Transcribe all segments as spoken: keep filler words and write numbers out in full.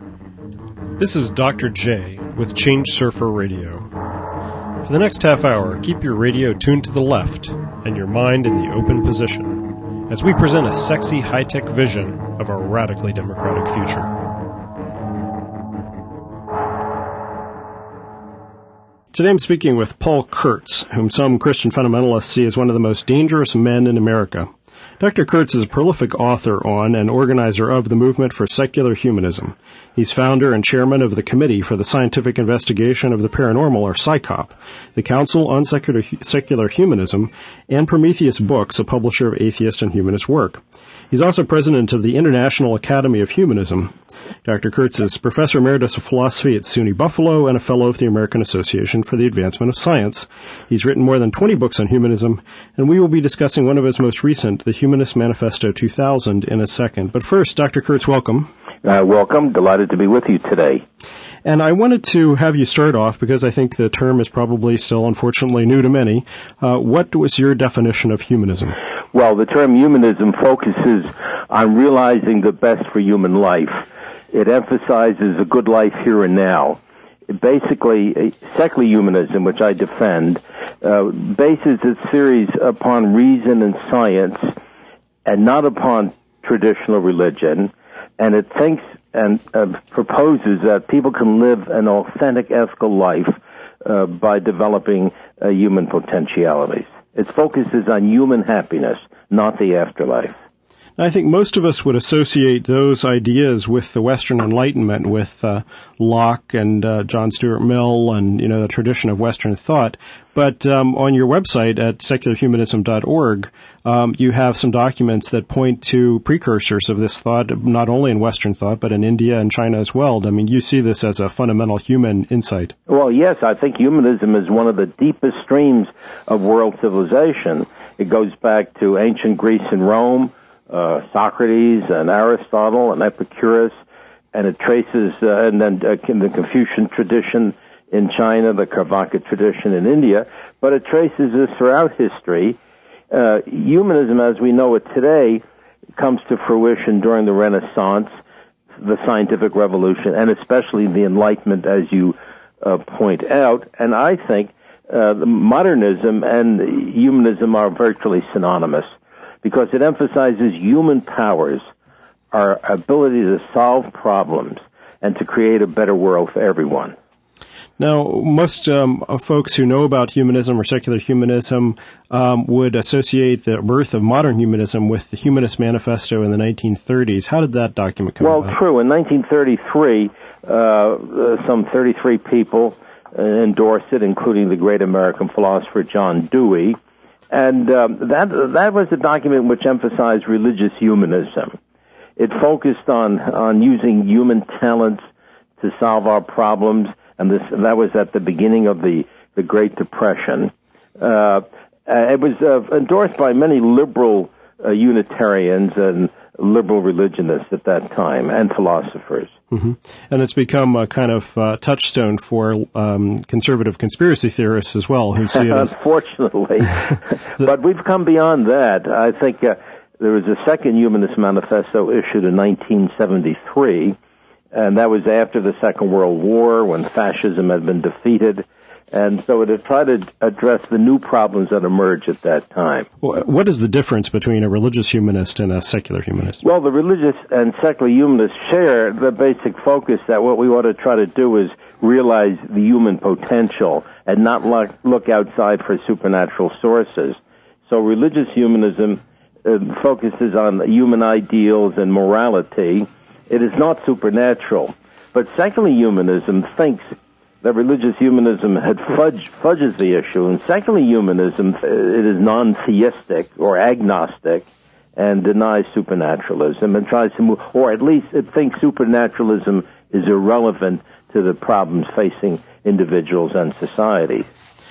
This is Doctor J with Change Surfer Radio. For the next half hour, keep your radio tuned to the left and your mind in the open position as we present a sexy, high-tech vision of our radically democratic future. Today I'm speaking with Paul Kurtz, whom some Christian fundamentalists see as one of the most dangerous men in America. Doctor Kurtz is a prolific author on and organizer of the movement for secular humanism. He's founder and chairman of the Committee for the Scientific Investigation of the Paranormal, or SciCoP, the Council on Secular, Secular Humanism, and Prometheus Books, a publisher of atheist and humanist work. He's also president of the International Academy of Humanism. Doctor Kurtz is professor emeritus of philosophy at SUNY Buffalo and a fellow of the American Association for the Advancement of Science. He's written more than twenty books on humanism, and we will be discussing one of his most recent, the Humanist Manifesto two thousand, in a second. But first, Doctor Kurtz, welcome. Uh, welcome. Delighted to be with you today. And I wanted to have you start off, because I think the term is probably still, unfortunately, new to many. Uh, what was your definition of humanism? Well, the term humanism focuses on realizing the best for human life. It emphasizes a good life here and now. It basically, secular humanism, which I defend, uh, bases its theories upon reason and science and not upon traditional religion. And it thinks and uh, proposes that people can live an authentic ethical life uh, by developing uh, human potentialities. Its focus is on human happiness, not the afterlife. I think most of us would associate those ideas with the Western Enlightenment, with uh, Locke and uh, John Stuart Mill and, you know, the tradition of Western thought. But um, on your website at secular humanism dot org, um, you have some documents that point to precursors of this thought, not only in Western thought, but in India and China as well. I mean, you see this as a fundamental human insight. Well, yes, I think humanism is one of the deepest streams of world civilization. It goes back to ancient Greece and Rome, Uh, Socrates and Aristotle and Epicurus, and it traces, uh, and then uh, the Confucian tradition in China, the Carvaka tradition in India, but it traces this throughout history. Uh, humanism, as we know it today, comes to fruition during the Renaissance, the scientific revolution, and especially the Enlightenment, as you uh, point out. And I think uh, the modernism and humanism are virtually synonymous, because it emphasizes human powers, our ability to solve problems, and to create a better world for everyone. Now, most um, folks who know about humanism or secular humanism um, would associate the birth of modern humanism with the Humanist Manifesto in the nineteen thirties. How did that document come well, about? Well, true. In nineteen thirty-three, uh, some thirty-three people endorsed it, including the great American philosopher John Dewey. And um, that that was a document which emphasized religious humanism. It focused on on using human talents to solve our problems, and this that was at the beginning of the, the Great Depression. Uh, it was uh, endorsed by many liberal uh, Unitarians and liberal religionists at that time, and philosophers. Mm-hmm. And it's become a kind of uh, touchstone for um, conservative conspiracy theorists as well, who see it as... Unfortunately. But we've come beyond that. I think uh, there was a second Humanist Manifesto issued in nineteen seventy-three, and that was after the Second World War, when fascism had been defeated. And so it had tried to address the new problems that emerged at that time. Well, what is the difference between a religious humanist and a secular humanist? Well, the religious and secular humanists share the basic focus that what we ought to try to do is realize the human potential and not look, look outside for supernatural sources. So religious humanism uh, focuses on human ideals and morality. It is not supernatural. But secular humanism thinks that religious humanism had fudge, fudges the issue. In secular humanism, it is non-theistic or agnostic and denies supernaturalism and tries to move, or at least it thinks supernaturalism is irrelevant to the problems facing individuals and societies.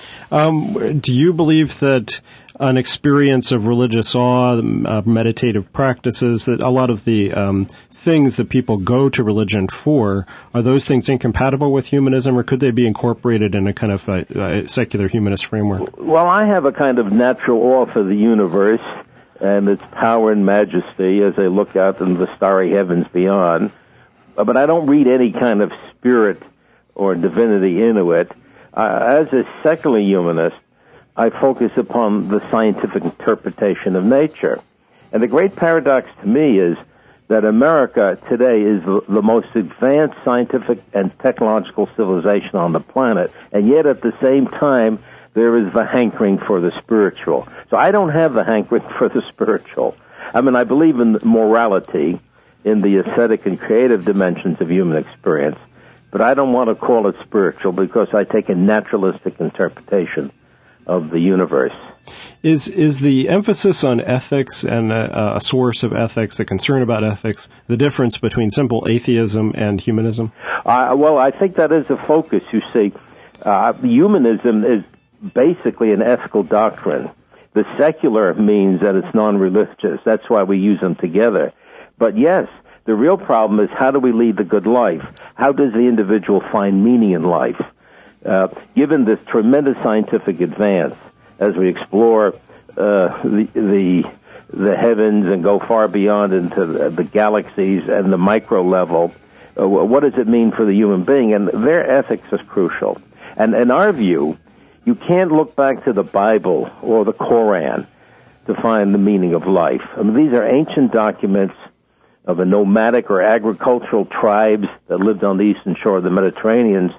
Um, do you believe that an experience of religious awe, uh, meditative practices, that a lot of the um, things that people go to religion for, are those things incompatible with humanism, or could they be incorporated in a kind of a, a secular humanist framework? Well, I have a kind of natural awe for the universe and its power and majesty as I look out into the starry heavens beyond. but I don't read any kind of spirit or divinity into it. Uh, as a secular humanist, I focus upon the scientific interpretation of nature. And the great paradox to me is that America today is the, the most advanced scientific and technological civilization on the planet, and yet at the same time, there is the hankering for the spiritual. So I don't have the hankering for the spiritual. I mean, I believe in morality, in the aesthetic and creative dimensions of human experience, but I don't want to call it spiritual because I take a naturalistic interpretation of the universe. Is is the emphasis on ethics and a, a source of ethics, the concern about ethics, the difference between simple atheism and humanism? Uh, well, I think that is a focus, you see. Uh, humanism is basically an ethical doctrine. The secular means that it's non-religious. That's why we use them together. But yes, the real problem is how do we lead the good life? How does the individual find meaning in life? Uh, given this tremendous scientific advance, as we explore uh, the, the the heavens and go far beyond into the, the galaxies and the micro level, uh, what does it mean for the human being? And their ethics is crucial. And in our view, you can't look back to the Bible or the Koran to find the meaning of life. I mean, these are ancient documents of a nomadic or agricultural tribes that lived on the eastern shore of the Mediterranean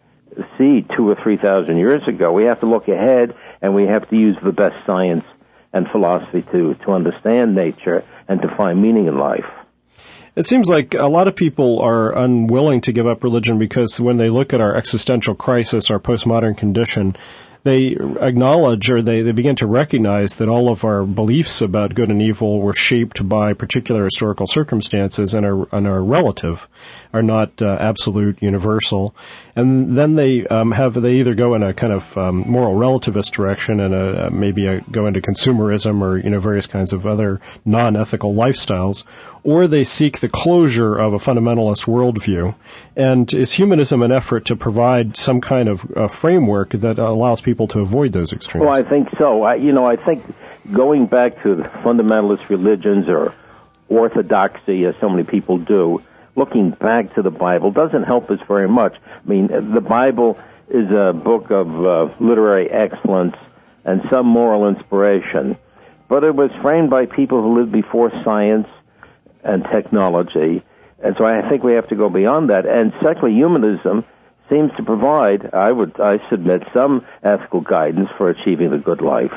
Sea two or three thousand years ago. We have to look ahead, and we have to use the best science and philosophy to, to understand nature and to find meaning in life. It seems like a lot of people are unwilling to give up religion because when they look at our existential crisis, our postmodern condition, they acknowledge or they, they begin to recognize that all of our beliefs about good and evil were shaped by particular historical circumstances and are, and are relative, are not uh, absolute, universal. And then they um, have they either go in a kind of um, moral relativist direction and a, maybe a, go into consumerism or you know various kinds of other non-ethical lifestyles, or they seek the closure of a fundamentalist worldview. And is humanism an effort to provide some kind of uh, framework that allows people to avoid those extremes? Well, I think so. I, you know, I think going back to the fundamentalist religions or orthodoxy, as so many people do, looking back to the Bible doesn't help us very much. I mean, the Bible is a book of uh, literary excellence and some moral inspiration, but it was framed by people who lived before science and technology, and so I think we have to go beyond that. And secular humanism seems to provide, I would, I submit, some ethical guidance for achieving the good life.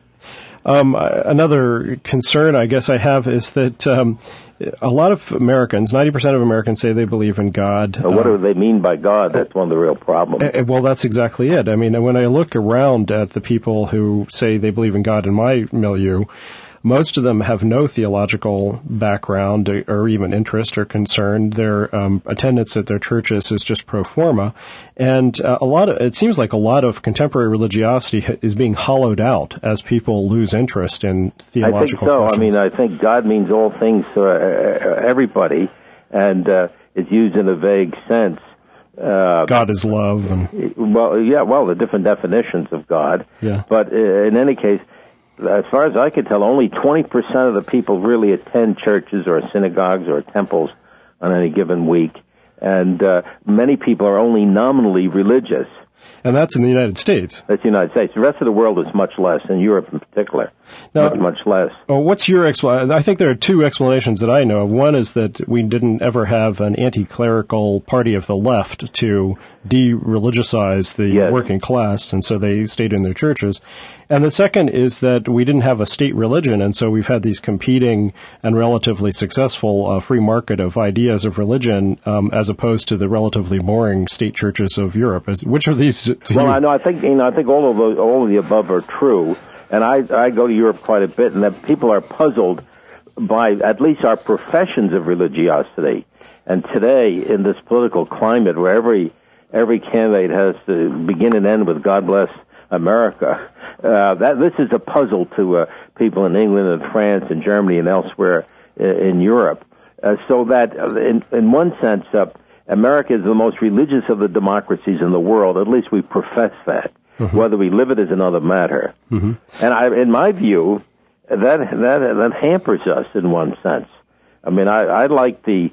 Um, another concern I guess I have is that um, a lot of Americans, ninety percent of Americans say they believe in God. So what um, do they mean by God? That's one of the real problems. Uh, well, that's exactly it. I mean, when I look around at the people who say they believe in God in my milieu, most of them have no theological background or even interest or concern. Their um, attendance at their churches is just pro forma. And uh, a lot of, it seems like a lot of contemporary religiosity is being hollowed out as people lose interest in theological I think so. questions. I mean, I think God means all things to uh, everybody, and uh, it's used in a vague sense. Uh, God is love. And well, yeah, well, the different definitions of God. Yeah. But uh, in any case, as far as I could tell, only twenty percent of the people really attend churches or synagogues or temples on any given week. And uh, many people are only nominally religious. And that's in the United States. That's the United States. The rest of the world is much less, in Europe in particular. Now, much, much less. Well, what's your explanation? I think there are two explanations that I know of. One is that we didn't ever have an anti-clerical party of the left to de-religicize the yes. working class, and so they stayed in their churches. And the second is that we didn't have a state religion, and so we've had these competing and relatively successful uh, free market of ideas of religion, um, as opposed to the relatively boring state churches of Europe. As, which are these? Well, you? I know. I think you know. I think all of those, all of the above are true. And I, I go to Europe quite a bit, and that people are puzzled by at least our professions of religiosity. And today, in this political climate where every every candidate has to begin and end with "God bless America," uh, that this is a puzzle to uh, people in England and France and Germany and elsewhere in Europe. Uh, so that, in, in one sense, uh, America is the most religious of the democracies in the world. At least we profess that. Mm-hmm. Whether we live it is another matter. Mm-hmm. And I, in my view, that that that hampers us in one sense. I mean, I, I like the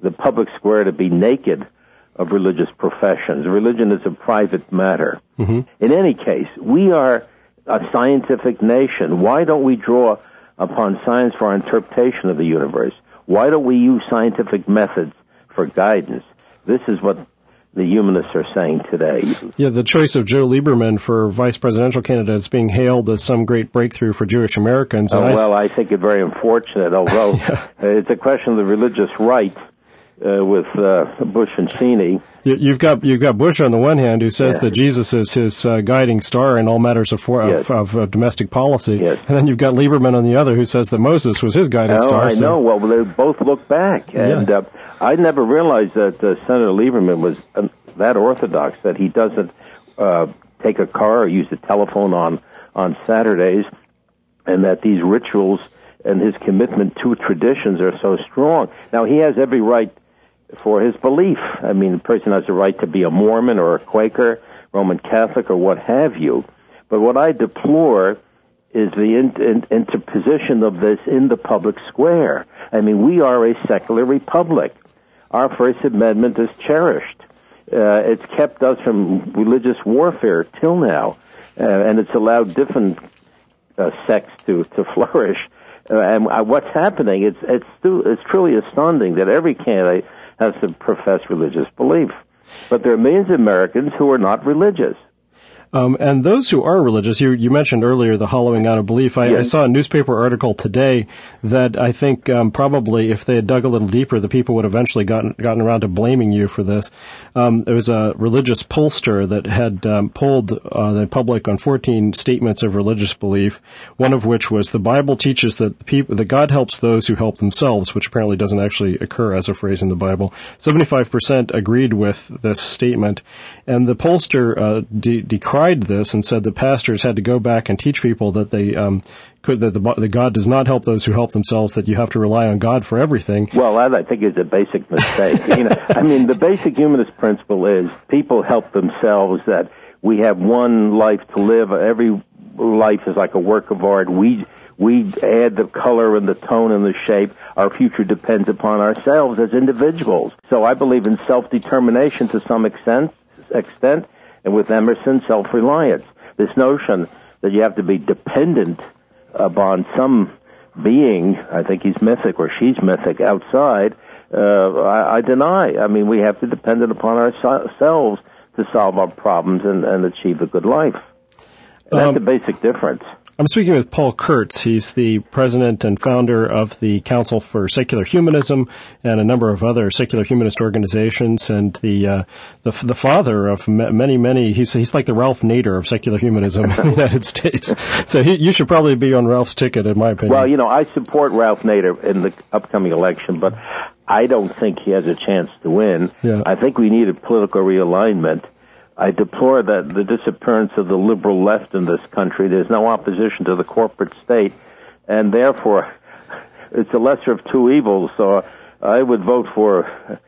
the public square to be naked of religious professions. Religion is a private matter. Mm-hmm. In any case, we are a scientific nation. Why don't we draw upon science for our interpretation of the universe? Why don't we use scientific methods for guidance? This is what the humanists are saying today. Yeah, the choice of Joe Lieberman for vice presidential candidate is being hailed as some great breakthrough for Jewish Americans. Oh, well, I, I think it very unfortunate, although yeah. It's a question of the religious right uh, with uh, Bush and Cheney. You, you've got you've got Bush on the one hand, who says yeah. that Jesus is his uh, guiding star in all matters of, for, yes. of, of uh, domestic policy, yes. and then you've got Lieberman on the other, who says that Moses was his guiding oh, star. I so. know. Well, they both look back, and yeah. uh, I never realized that uh, Senator Lieberman was uh, that orthodox that he doesn't uh, take a car or use a telephone on on Saturdays, and that these rituals and his commitment to traditions are so strong. Now, he has every right for his belief. I mean, a person has a right to be a Mormon or a Quaker, Roman Catholic, or what have you. But what I deplore is the in, in, interposition of this in the public square. I mean, we are a secular republic. Our First Amendment is cherished. Uh, it's kept us from religious warfare till now, uh, and it's allowed different uh, sects to, to flourish. Uh, and uh, what's happening, it's, it's, stu- it's truly astounding that every candidate has to profess religious belief. But there are millions of Americans who are not religious. Um, and those who are religious, you, you mentioned earlier the hollowing out of belief. I, yes. I saw a newspaper article today that I think um, probably if they had dug a little deeper, the people would have eventually gotten gotten around to blaming you for this. Um, there was a religious pollster that had um, polled uh, the public on fourteen statements of religious belief, one of which was the Bible teaches that people, that God helps those who help themselves, which apparently doesn't actually occur as a phrase in the Bible. seventy-five percent agreed with this statement, and the pollster uh, de- decried this and said that pastors had to go back and teach people that they um, could that the that God does not help those who help themselves, that you have to rely on God for everything. Well, that I think is a basic mistake. you know, I mean, the basic humanist principle is people help themselves. That we have one life to live. Every life is like a work of art. We we add the color and the tone and the shape. Our future depends upon ourselves as individuals. So I believe in self-determination to some extent. extent And with Emerson, self-reliance. This notion that you have to be dependent upon some being, I think he's mythic or she's mythic, outside, uh, I, I deny. I mean, we have to depend upon ourselves to solve our problems and, and achieve a good life. And that's um, the basic difference. I'm speaking with Paul Kurtz. He's the president and founder of the Council for Secular Humanism and a number of other secular humanist organizations, and the uh, the, the father of many, many. He's he's like the Ralph Nader of secular humanism in the United States. So he, you should probably be on Ralph's ticket, in my opinion. Well, you know, I support Ralph Nader in the upcoming election, but I don't think he has a chance to win. Yeah. I think we need a political realignment. I deplore that the disappearance of the liberal left in this country. There's no opposition to the corporate state, and therefore it's the lesser of two evils. So I would vote for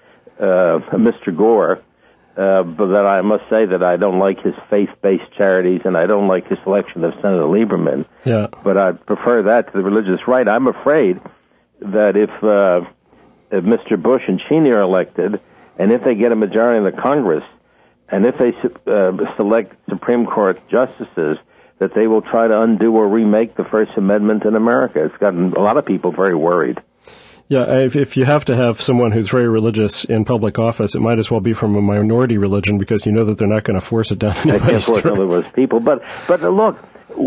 uh, Mister Gore, uh, but that I must say that I don't like his faith-based charities, and I don't like his selection of Senator Lieberman. Yeah. But I prefer that to the religious right. I'm afraid that if, uh, if Mister Bush and Cheney are elected, and if they get a majority in the Congress, and if they uh, select Supreme Court justices, that they will try to undo or remake the First Amendment in America. It's gotten a lot of people very worried. Yeah, if, if you have to have someone who's very religious in public office, it might as well be from a minority religion, because you know that they're not going to force it down anybody's throat. They can't force those people. But, but look,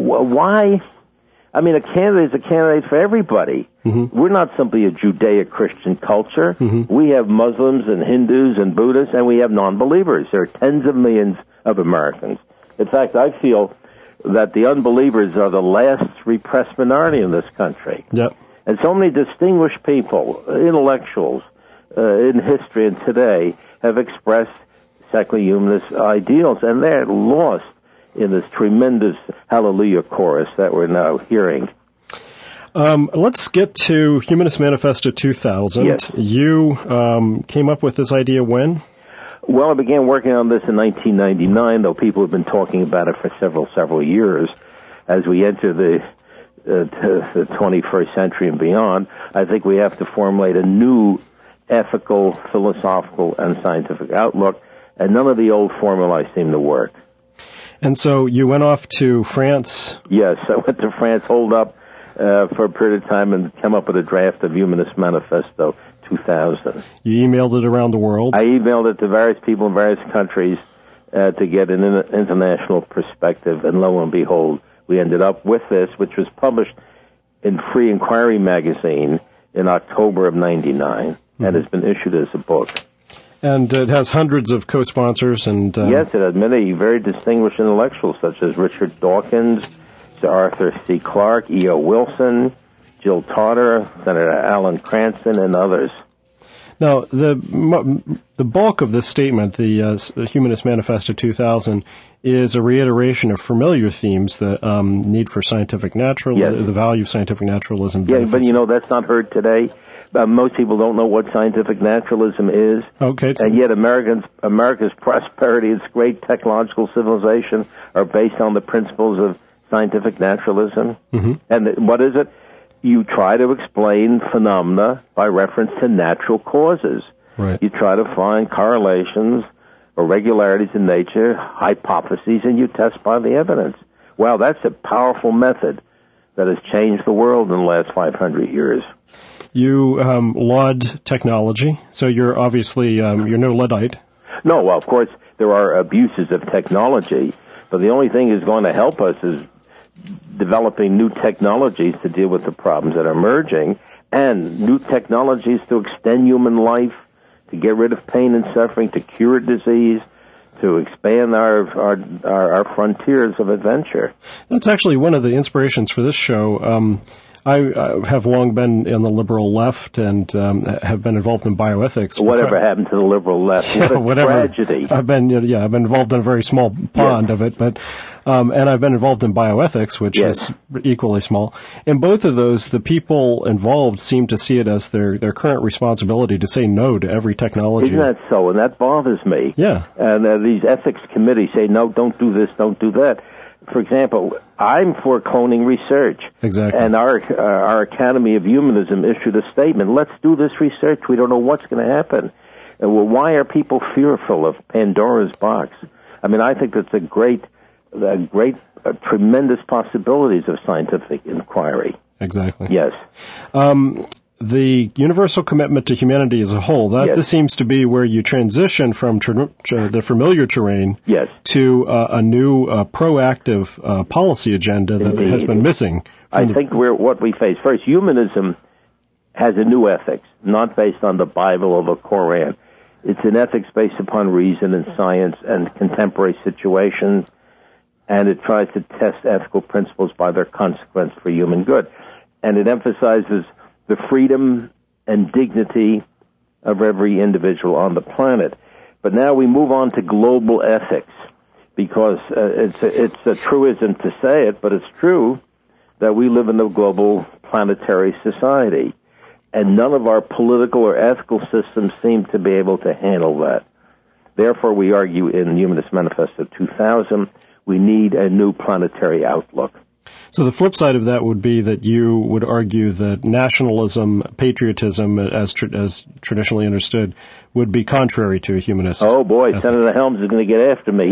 why... I mean, a candidate is a candidate for everybody. Mm-hmm. We're not simply a Judeo-Christian culture. Mm-hmm. We have Muslims and Hindus and Buddhists, and we have non-believers. There are tens of millions of Americans. In fact, I feel that the unbelievers are the last repressed minority in this country. Yep. And so many distinguished people, intellectuals, uh, in history and today, have expressed secular humanist ideals, and they're lost in this tremendous hallelujah chorus that we're now hearing. Um, let's get to Humanist Manifesto two thousand. Yes. You um, came up with this idea when? Well, I began working on this in nineteen ninety-nine, though people have been talking about it for several, several years. As we enter the, uh, the twenty-first century and beyond, I think we have to formulate a new ethical, philosophical, and scientific outlook, and none of the old formulae seem to work. And so you went off to France? Yes, I went to France, holed up uh, for a period of time, and came up with a draft of Humanist Manifesto two thousand. You emailed it around the world? I emailed it to various people in various countries uh, to get an in- international perspective, and lo and behold, we ended up with this, which was published in Free Inquiry magazine in October of ninety-nine, mm-hmm. and has been issued as a book. And it has hundreds of co-sponsors. and uh, Yes, it has many very distinguished intellectuals, such as Richard Dawkins, Sir Arthur C. Clarke, E O. Wilson, Jill Tarter, Senator Alan Cranston, and others. Now, the the bulk of this statement, the uh, Humanist Manifesto two thousand, is a reiteration of familiar themes, the um, need for scientific naturalism, yes. the value of scientific naturalism. Yeah, but you know, that's not heard today. Uh, most people don't know what scientific naturalism is. Okay. And yet Americans, America's prosperity, its great technological civilization, are based on the principles of scientific naturalism. Mm-hmm. And the, what is it? You try to explain phenomena by reference to natural causes. Right. You try to find correlations or regularities in nature, hypotheses, and you test by the evidence. Well, that's a powerful method that has changed the world in the last five hundred years. You um, laud technology, so you're obviously, um, you're no Luddite. No, well, of course, there are abuses of technology, but the only thing is going to help us is developing new technologies to deal with the problems that are emerging, and new technologies to extend human life, to get rid of pain and suffering, to cure disease, to expand our, our our our frontiers of adventure. That's actually one of the inspirations for this show. Um, I, I have long been in the liberal left and um, have been involved in bioethics. Whatever happened to the liberal left? What a Whatever. tragedy! I've been, yeah, I've been involved in a very small pond yes. of it, but um, and I've been involved in bioethics, which yes. is equally small. In both of those, the people involved seem to see it as their their current responsibility to say no to every technology. Isn't that so? And that bothers me. Yeah. And uh, these ethics committees say no, don't do this, don't do that. For example, I'm for cloning research. Exactly. And our uh, our Academy of Humanism issued a statement, let's do this research. We don't know what's going to happen. And well, why are people fearful of Pandora's box? I mean, I think that's a great, a great, uh, tremendous possibilities of scientific inquiry. Exactly. Yes. Um, the universal commitment to humanity as a whole, that yes. this seems to be where you transition from ter- ter- the familiar terrain yes. to uh, a new uh, proactive uh, policy agenda that Indeed. has been missing. I the- think we're what we face. First, humanism has a new ethics, not based on the Bible or the Koran. It's an ethics based upon reason and science and contemporary situations, and it tries to test ethical principles by their consequence for human good. And it emphasizes the freedom and dignity of every individual on the planet. But now we move on to global ethics, because uh, it's a, it's a truism to say it, but it's true that we live in a global planetary society, and none of our political or ethical systems seem to be able to handle that. Therefore, we argue in Humanist Manifesto two thousand, we need a new planetary outlook. So the flip side of that would be that you would argue that nationalism, patriotism, as tra- as traditionally understood, would be contrary to a humanist. Oh boy, ethic. Senator Helms is going to get after me.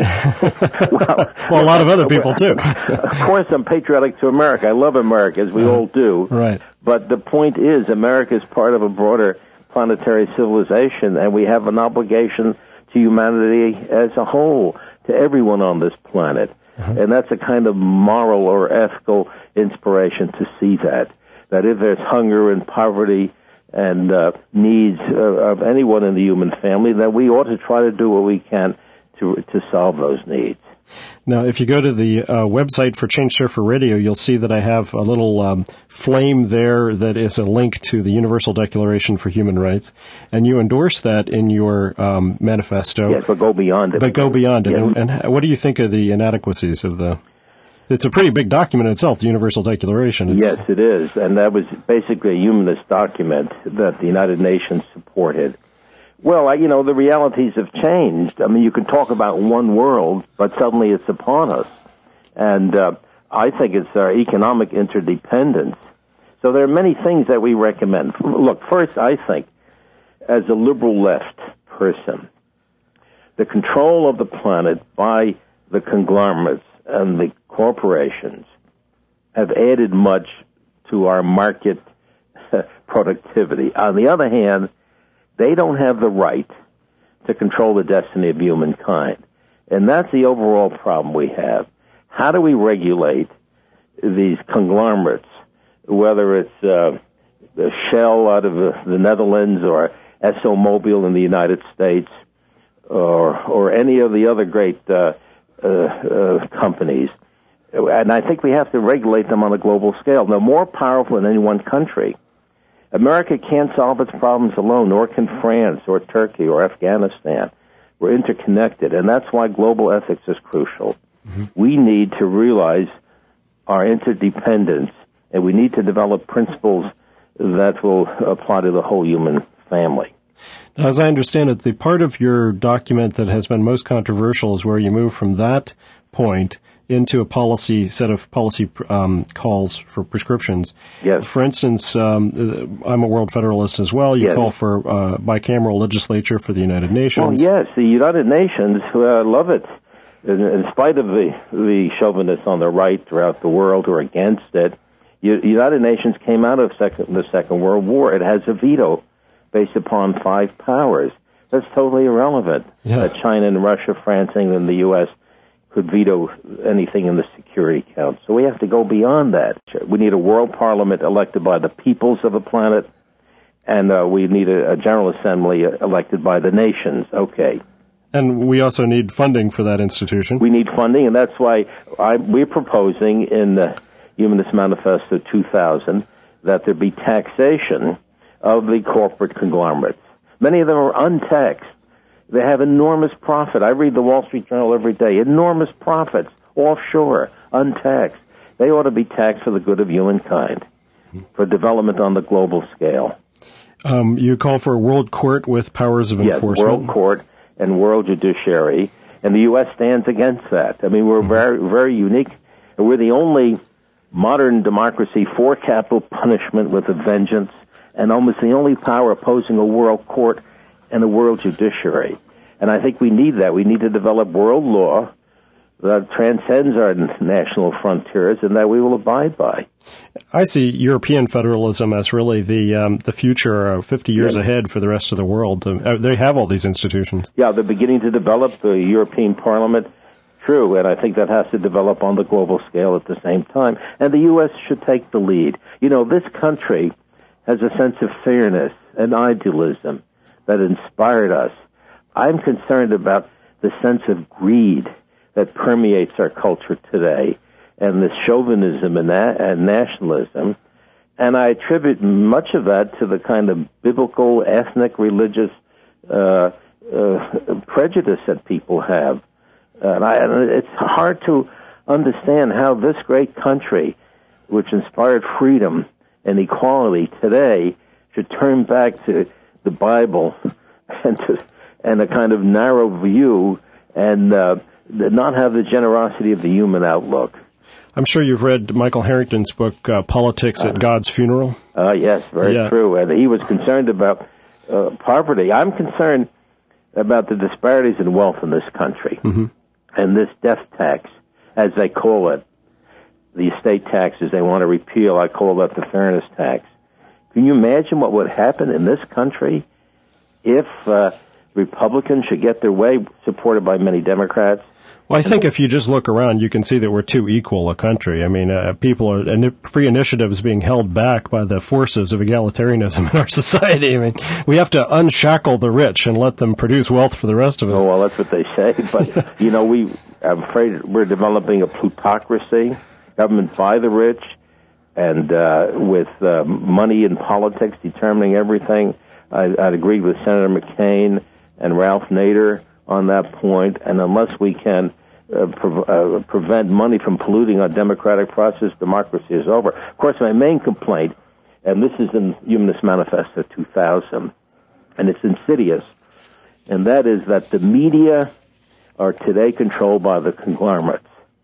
well, well, a lot of other people too. Of course, I'm patriotic to America. I love America, as we uh, all do. Right. But the point is, America is part of a broader planetary civilization, and we have an obligation to humanity as a whole, to everyone on this planet. Uh-huh. And that's a kind of moral or ethical inspiration to see that, that if there's hunger and poverty and uh, needs uh, of anyone in the human family, then we ought to try to do what we can to to solve those needs. Now, if you go to the uh, website for Change Surfer Radio, you'll see that I have a little um, flame there that is a link to the Universal Declaration for Human Rights, and you endorse that in your um, manifesto. Yes, but go beyond it. But go beyond it. Yes. And, and what do you think of the inadequacies of the... It's a pretty big document in itself, the Universal Declaration. It's, yes, it is, and that was basically a humanist document that the United Nations supported. Well, I, you know, the realities have changed. I mean, you can talk about one world, but suddenly it's upon us. And uh, I think it's our economic interdependence. So there are many things that we recommend. Look, first, I think as a liberal left person, the control of the planet by the conglomerates and the corporations have added much to our market productivity. On the other hand, they don't have the right to control the destiny of humankind. And that's the overall problem we have. How do we regulate these conglomerates, whether it's uh, the Shell out of the, the Netherlands or ExxonMobil in the United States or or any of the other great uh, uh, uh, companies? And I think we have to regulate them on a global scale. They're more powerful than any one country. America can't solve its problems alone, nor can France or Turkey or Afghanistan. We're interconnected, and that's why global ethics is crucial. Mm-hmm. We need to realize our interdependence, and we need to develop principles that will apply to the whole human family. Now, as I understand it, the part of your document that has been most controversial is where you move from that point into a policy set of policy um, calls for prescriptions. Yes. For instance, um, I'm a World Federalist as well. You yes. call for uh, bicameral legislature for the United Nations. Well, yes, the United Nations uh, love it. In, in spite of the, the chauvinists on the right throughout the world who are against it, the United Nations came out of second, the Second World War. It has a veto based upon five powers. That's totally irrelevant. Yeah. That China and Russia, France, England, the U S could veto anything in the Security Council. So we have to go beyond that. We need a world parliament elected by the peoples of the planet, and uh, we need a, a General Assembly elected by the nations. Okay. And we also need funding for that institution. We need funding, and that's why I, we're proposing in the Humanist Manifesto two thousand that there be taxation of the corporate conglomerates. Many of them are untaxed. They have enormous profit. I read the Wall Street Journal every day. Enormous profits, offshore, untaxed. They ought to be taxed for the good of humankind, for development on the global scale. Um, you call for a world court with powers of yes, enforcement. World court and world judiciary, and the U S stands against that. I mean, we're mm-hmm. very, very unique. We're the only modern democracy for capital punishment with a vengeance, and almost the only power opposing a world court and a world judiciary. And I think we need that. We need to develop world law that transcends our national frontiers and that we will abide by. I see European federalism as really the um, the future, uh, fifty years yes. ahead for the rest of the world. Uh, they have all these institutions. Yeah, they're beginning to develop the European Parliament. True, and I think that has to develop on the global scale at the same time. And the U S should take the lead. You know, this country has a sense of fairness and idealism that inspired us. I'm concerned about the sense of greed that permeates our culture today, and this chauvinism and, na- and nationalism. And I attribute much of that to the kind of biblical, ethnic, religious uh, uh, prejudice that people have. And, I, and it's hard to understand how this great country, which inspired freedom and equality today, should turn back to the Bible and to, and a kind of narrow view and uh, not have the generosity of the human outlook. I'm sure you've read Michael Harrington's book, uh, Politics at uh, God's Funeral. Uh, yes, very yeah. true. And he was concerned about uh, poverty. I'm concerned about the disparities in wealth in this country. Mm-hmm. And this death tax, as they call it, the estate taxes they want to repeal, I call that the fairness tax. Can you imagine what would happen in this country if uh, Republicans should get their way, supported by many Democrats? Well, I think if you just look around, you can see that we're too equal a country. I mean, uh, people are, and free initiative is being held back by the forces of egalitarianism in our society. I mean, we have to unshackle the rich and let them produce wealth for the rest of us. Oh, well, that's what they say. But, you know, we, I'm afraid we're developing a plutocracy, government by the rich, and uh, with uh, money and politics determining everything. I, I'd agree with Senator McCain and Ralph Nader on that point, and unless we can uh, pre- uh, prevent money from polluting our democratic process, democracy is over. Of course, my main complaint, and this is in Humanist Manifesto two thousand, and it's insidious, and that is that the media are today controlled by the conglomerates,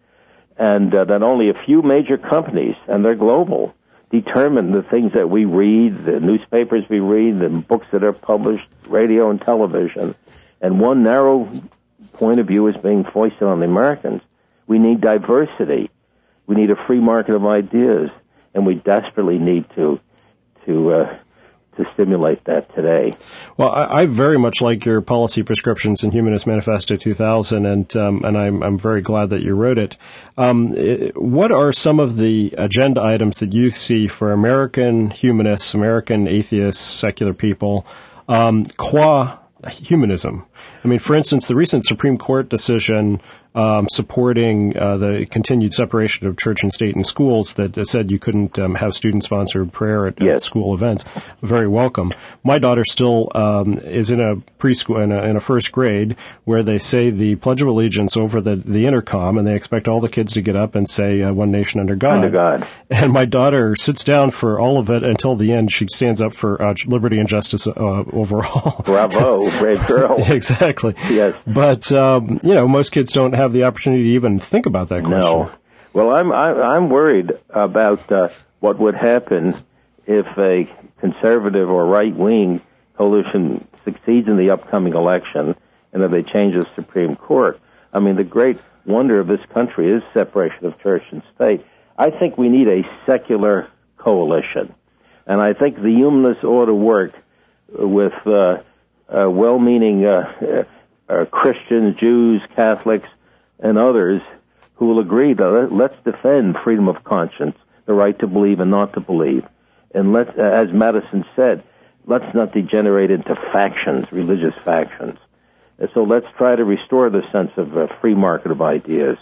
and uh, that only a few major companies, and they're global, determine the things that we read, the newspapers we read, the books that are published, radio and television, and one narrow point of view is being foisted on the Americans. We need diversity. We need a free market of ideas, and we desperately need to to uh, to stimulate that today. Well, I, I very much like your policy prescriptions in Humanist Manifesto two thousand, and um, and I'm I'm very glad that you wrote it. Um, it. What are some of the agenda items that you see for American humanists, American atheists, secular people, um, qua humanism? I mean, for instance, the recent Supreme Court decision um, supporting uh, the continued separation of church and state in schools that said you couldn't um, have student-sponsored prayer at, yes. at school events. Very welcome. My daughter still um, is in a preschool, in a, in a first grade, where they say the Pledge of Allegiance over the, the intercom, and they expect all the kids to get up and say uh, "One Nation under God." Under God. And my daughter sits down for all of it until the end. She stands up for uh, liberty and justice uh, overall. Bravo, brave girl. Exactly. Yes. But um, you know, most kids don't have the opportunity to even think about that question. No. Well, I'm I'm, I'm worried about uh, what would happen if a conservative or right-wing coalition succeeds in the upcoming election, and if they change the Supreme Court. I mean, the great wonder of this country is separation of church and state. I think we need a secular coalition, and I think the humanists ought to work with uh, uh, well-meaning uh, uh, Christians, Jews, Catholics, and others who will agree that let's defend freedom of conscience, the right to believe and not to believe. And let's, as Madison said, let's not degenerate into factions, religious factions. And so let's try to restore the sense of a free market of ideas.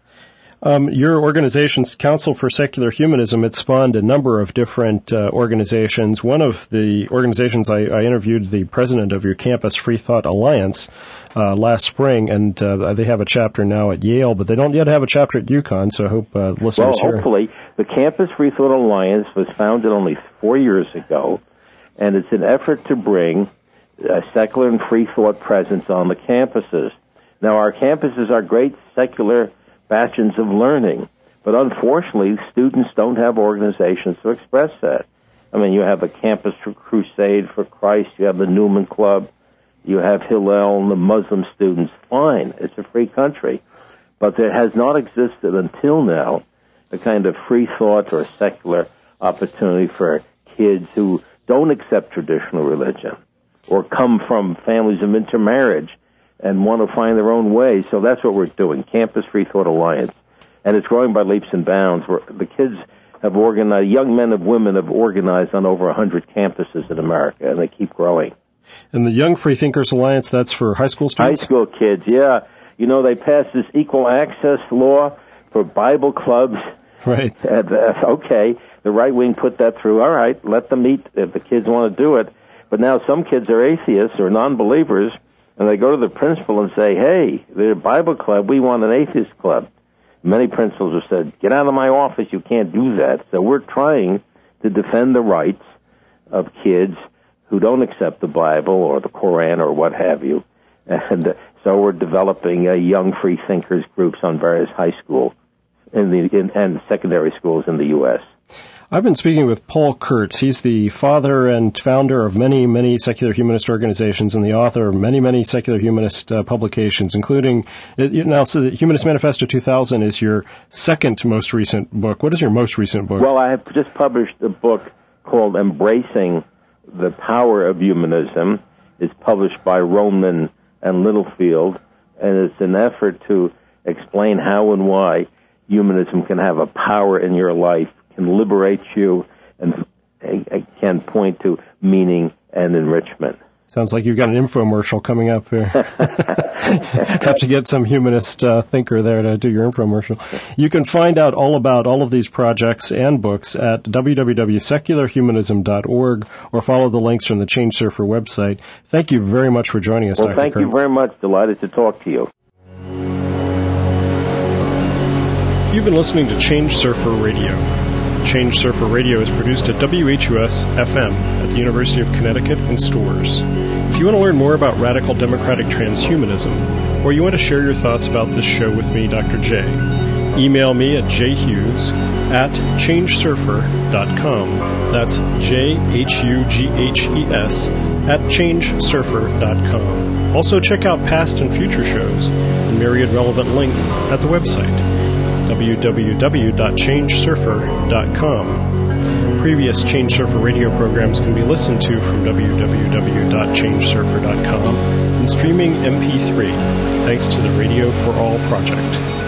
Um, your organization's Council for Secular Humanism, it spawned a number of different uh, organizations. One of the organizations, I, I interviewed the president of your campus Free Thought Alliance uh, last spring, and uh, they have a chapter now at Yale, but they don't yet have a chapter at UConn, so I hope uh, listeners Well, here... hopefully. The Campus Free Thought Alliance was founded only four years ago, and it's an effort to bring a secular and free thought presence on the campuses. Now, our campuses are great secular bastions of learning, but unfortunately, students don't have organizations to express that. I mean, you have the Campus Crusade for Christ, you have the Newman Club, you have Hillel and the Muslim students. Fine, it's a free country. But there has not existed until now a kind of free thought or secular opportunity for kids who don't accept traditional religion or come from families of intermarriage and want to find their own way. So that's what we're doing, Campus Free Thought Alliance. And it's growing by leaps and bounds. Where the kids have organized, young men and women have organized on over one hundred campuses in America, and they keep growing. And the Young Free Thinkers Alliance, that's for high school students? High school kids, yeah. You know, they passed this equal access law for Bible clubs. Right. And, uh, okay, the right wing put that through. All right, let them meet if the kids want to do it. But now some kids are atheists or non-believers, and they go to the principal and say, hey, they're a Bible club, we want an atheist club. Many principals have said, get out of my office, you can't do that. So we're trying to defend the rights of kids who don't accept the Bible or the Koran or what have you. And uh, so we're developing uh, young free thinkers groups on various high school in the, in, and secondary schools in the U S I've been speaking with Paul Kurtz. He's the father and founder of many, many secular humanist organizations and the author of many, many secular humanist uh, publications, including, you know, so the Humanist Manifesto two thousand is your second most recent book. What is your most recent book? Well, I have just published a book called Embracing the Power of Humanism. It's published by Rowman and Littlefield, and it's an effort to explain how and why humanism can have a power in your life, can liberate you, and can point to meaning and enrichment. Sounds like you've got an infomercial coming up here. Have to get some humanist uh, thinker there to do your infomercial. You can find out all about all of these projects and books at w w w dot secular humanism dot org or follow the links from the Change Surfer website. Thank you very much for joining us, well, Doctor thank Kurtz. you very much. Delighted to talk to you. You've been listening to Change Surfer Radio. Change Surfer Radio is produced at W H U S F M at the University of Connecticut in Storrs. If you want to learn more about radical democratic transhumanism, or you want to share your thoughts about this show with me, Doctor J, Email me at jhughes at changesurfer dot com. That's J H U G H E S at changesurfer dot com. Also check out past and future shows and myriad relevant links at the website, w w w dot changesurfer dot com. Previous Change Surfer radio programs can be listened to from w w w dot changesurfer dot com and streaming M P three, thanks to the Radio for All project.